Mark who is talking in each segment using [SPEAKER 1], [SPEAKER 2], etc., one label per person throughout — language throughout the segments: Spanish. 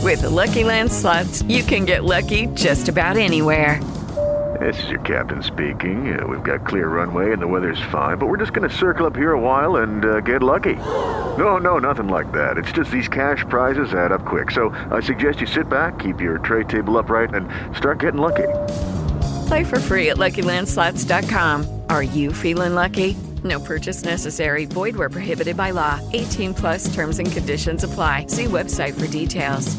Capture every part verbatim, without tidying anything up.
[SPEAKER 1] With the Lucky Land Slots, you can get lucky just about anywhere.
[SPEAKER 2] This is your captain speaking. Uh, we've got clear runway and the weather's fine, but we're just going to circle up here a while and uh, get lucky. No, no, nothing like that. It's just these cash prizes add up quick. So I suggest you sit back, keep your tray table upright, and start getting lucky.
[SPEAKER 1] Play for free at Lucky Land Slots dot com. Are you feeling lucky? No purchase necessary. Void where prohibited by law. eighteen plus terms and conditions apply. See website for details.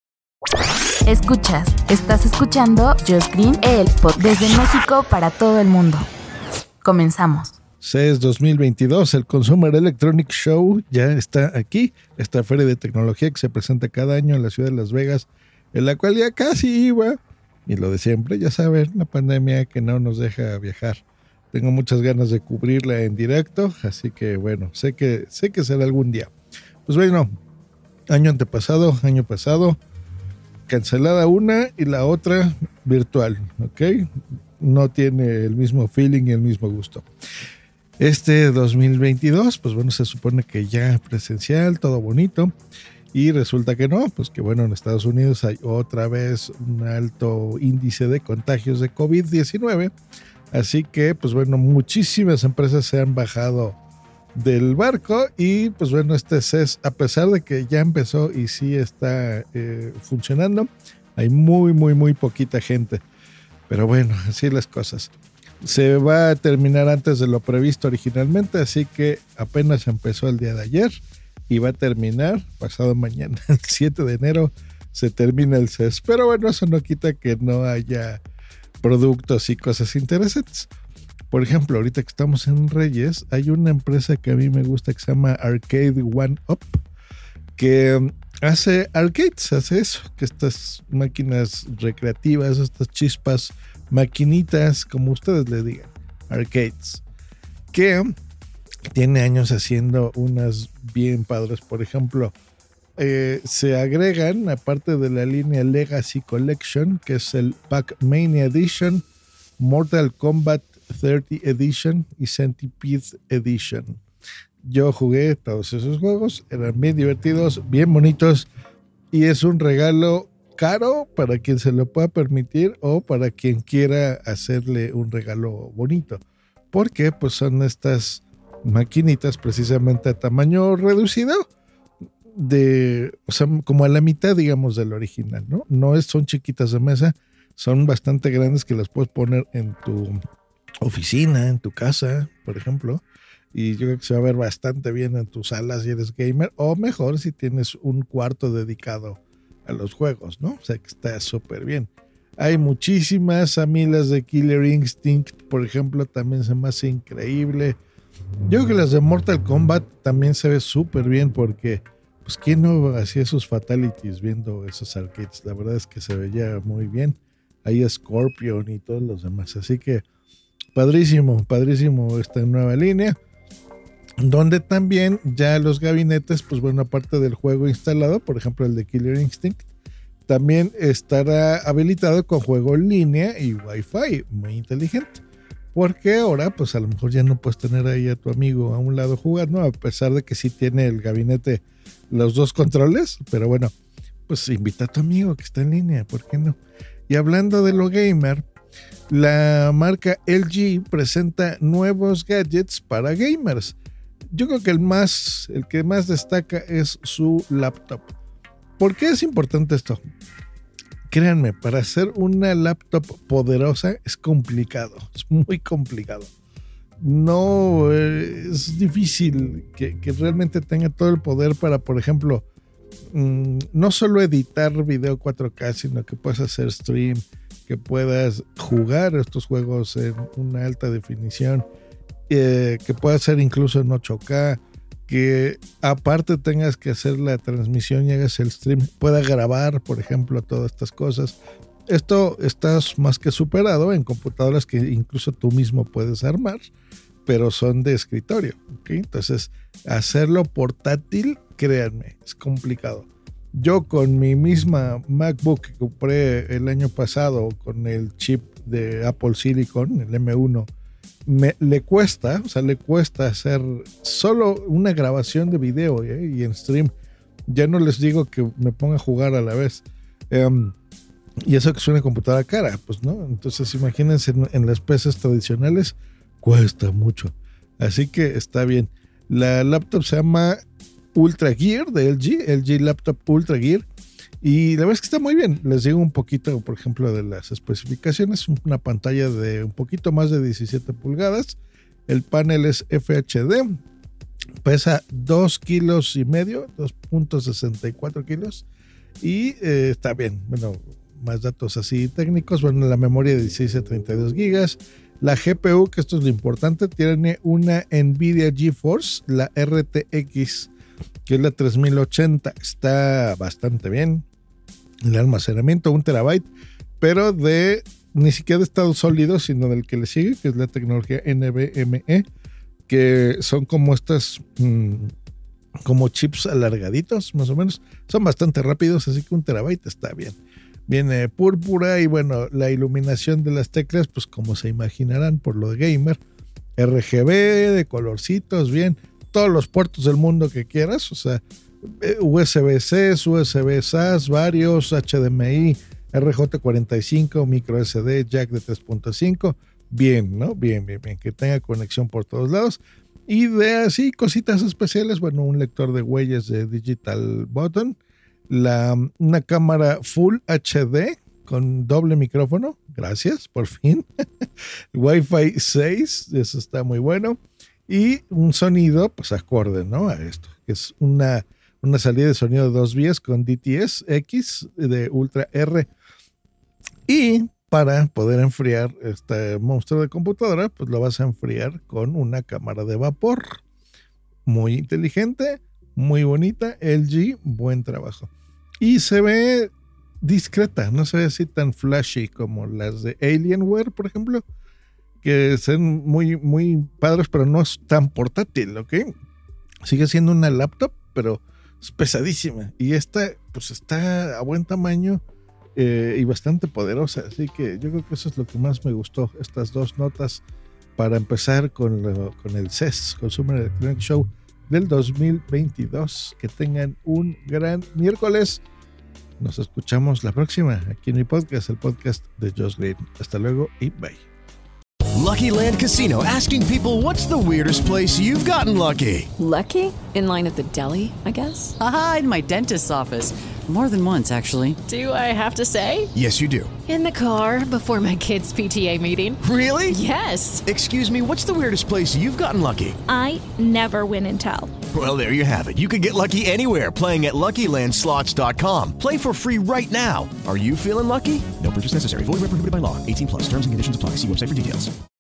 [SPEAKER 3] Escuchas, estás escuchando Just Green, el podcast desde México para todo el mundo. Comenzamos.
[SPEAKER 4] C E S dos mil veintidós, el Consumer Electronics Show ya está aquí. Esta feria de tecnología que se presenta cada año en la ciudad de Las Vegas, en la cual ya casi iba. Y lo de siempre, ya saben, la pandemia que no nos deja viajar. Tengo muchas ganas de cubrirla en directo, así que bueno, sé que, sé que será algún día. Pues bueno, año antepasado, año pasado, cancelada una y la otra virtual, ¿ok? No tiene el mismo feeling y el mismo gusto. Este dos mil veintidós, pues bueno, se supone que ya presencial, todo bonito, y resulta que no, pues que bueno, en Estados Unidos hay otra vez un alto índice de contagios de covid diecinueve, así que pues bueno, muchísimas empresas se han bajado del barco y pues bueno, este C E S, a pesar de que ya empezó y sí está eh, funcionando, hay muy muy muy poquita gente, pero bueno, así las cosas. Se va a terminar antes de lo previsto originalmente, así que apenas empezó el día de ayer y va a terminar pasado mañana, el siete de enero se termina el C E S, pero bueno, eso no quita que no haya productos y cosas interesantes. Por ejemplo, ahorita que estamos en Reyes, hay una empresa que a mí me gusta que se llama Arcade One Up, que hace arcades, hace eso, que estas máquinas recreativas, estas chispas, maquinitas, como ustedes le digan, arcades, que tiene años haciendo unas bien padres. Por ejemplo, eh, se agregan, aparte de la línea Legacy Collection, que es el Pac-Mania Edition, Mortal Kombat treinta Edition y Centipede Edition. Yo jugué todos esos juegos, eran bien divertidos, bien bonitos, y es un regalo caro para quien se lo pueda permitir o para quien quiera hacerle un regalo bonito, porque pues son estas maquinitas precisamente a tamaño reducido, de, o sea, como a la mitad, digamos, del original, ¿no? No es, son chiquitas de mesa, son bastante grandes que las puedes poner en tu oficina, en tu casa, por ejemplo, y yo creo que se va a ver bastante bien en tus salas si eres gamer, o mejor si tienes un cuarto dedicado a los juegos, ¿no? O sea que está súper bien. Hay muchísimas, a mí las de Killer Instinct, por ejemplo, también se me hace increíble. Yo creo que las de Mortal Kombat también se ve súper bien porque, pues, ¿quién no hacía sus fatalities viendo esos arcades? La verdad es que se veía muy bien. Ahí Scorpion y todos los demás. Así que, padrísimo, padrísimo esta nueva línea, donde también ya los gabinetes, pues bueno, aparte del juego instalado, por ejemplo el de Killer Instinct, también estará habilitado con juego en línea y Wi-Fi, muy inteligente, porque ahora pues a lo mejor ya no puedes tener ahí a tu amigo a un lado jugando, a pesar de que sí tiene el gabinete los dos controles, pero bueno, pues invita a tu amigo que está en línea, ¿por qué no? Y hablando de lo gamer, la marca L G presenta nuevos gadgets para gamers. Yo creo que el más, el que más destaca es su laptop. ¿Por qué es importante esto? Créanme, para hacer una laptop poderosa es complicado, es muy complicado. No, es difícil que, que realmente tenga todo el poder para, por ejemplo, mmm, no solo editar video cuatro K, sino que puedas hacer stream, que puedas jugar estos juegos en una alta definición, Eh, que pueda ser incluso en ocho K, que aparte tengas que hacer la transmisión y hagas el stream, pueda grabar, por ejemplo, todas estas cosas. Esto está más que superado en computadoras que incluso tú mismo puedes armar, pero son de escritorio, ¿okay? Entonces, hacerlo portátil, créanme, es complicado. Yo con mi misma MacBook que compré el año pasado con el chip de Apple Silicon, el M uno, Me, le cuesta, o sea, le cuesta hacer solo una grabación de video, ¿eh? Y en stream Ya no les digo que me ponga a jugar a la vez. Um, y eso que es una computadora cara, pues no. Entonces imagínense en, en las P Cs tradicionales cuesta mucho. Así que está bien. La laptop se llama Ultra Gear de L G, L G Laptop Ultra Gear. Y la verdad es que está muy bien. Les digo un poquito, por ejemplo, de las especificaciones. Una pantalla de un poquito más de diecisiete pulgadas. El panel es F H D. Pesa dos kilos y medio, dos punto sesenta y cuatro kilos. Y eh, está bien. Bueno, más datos así técnicos. Bueno, la memoria de dieciséis a treinta y dos gigas. La G P U, que esto es lo importante, tiene una Nvidia GeForce, la R T X, que es la tres mil ochenta. Está bastante bien. El almacenamiento, un terabyte, pero de ni siquiera de estado sólido, sino del que le sigue, que es la tecnología N V M e, que son como estas, mmm, como chips alargaditos, más o menos. Son bastante rápidos, así que un terabyte está bien. Viene púrpura y bueno, la iluminación de las teclas, pues como se imaginarán por lo de gamer, R G B, de colorcitos, bien, todos los puertos del mundo que quieras, o sea, U S B C, U S B S A S, varios, H D M I, R J cuarenta y cinco, micro S D, jack de tres punto cinco, bien, ¿no? Bien, bien, bien, que tenga conexión por todos lados. Y de así, cositas especiales, bueno, un lector de huellas de Digital Button, la, una cámara Full H D con doble micrófono, gracias, por fin. Wi-Fi seis, eso está muy bueno. Y un sonido, pues acorde, ¿no? A esto, que es una, una salida de sonido de dos vías con D T S X de Ultra R. Y para poder enfriar este monstruo de computadora, pues lo vas a enfriar con una cámara de vapor. Muy inteligente, muy bonita. L G, buen trabajo. Y se ve discreta, no se ve así tan flashy como las de Alienware, por ejemplo, que son muy, muy padres, pero no es tan portátil, ¿ok? Sigue siendo una laptop, pero es pesadísima. Y esta, pues está a buen tamaño eh, y bastante poderosa. Así que yo creo que eso es lo que más me gustó, estas dos notas para empezar con, lo, con el C E S, Consumer Electronics Show del dos mil veintidós. Que tengan un gran miércoles. Nos escuchamos la próxima aquí en mi podcast, el podcast de Josh Green. Hasta luego y bye.
[SPEAKER 5] Lucky Land Casino, asking people, what's the weirdest place you've gotten lucky?
[SPEAKER 6] Lucky? In line at the deli, I guess?
[SPEAKER 7] Aha, in my dentist's office. More than once, actually.
[SPEAKER 6] Do I have to say?
[SPEAKER 5] Yes, you do.
[SPEAKER 6] In the car before my kids' P T A meeting.
[SPEAKER 5] Really?
[SPEAKER 6] Yes.
[SPEAKER 5] Excuse me, what's the weirdest place you've gotten lucky?
[SPEAKER 8] I never win and tell.
[SPEAKER 5] Well, there you have it. You can get lucky anywhere, playing at Lucky Land Slots dot com. Play for free right now. Are you feeling lucky? No purchase necessary. Void where prohibited by law. eighteen plus. Terms and conditions apply. See website for details.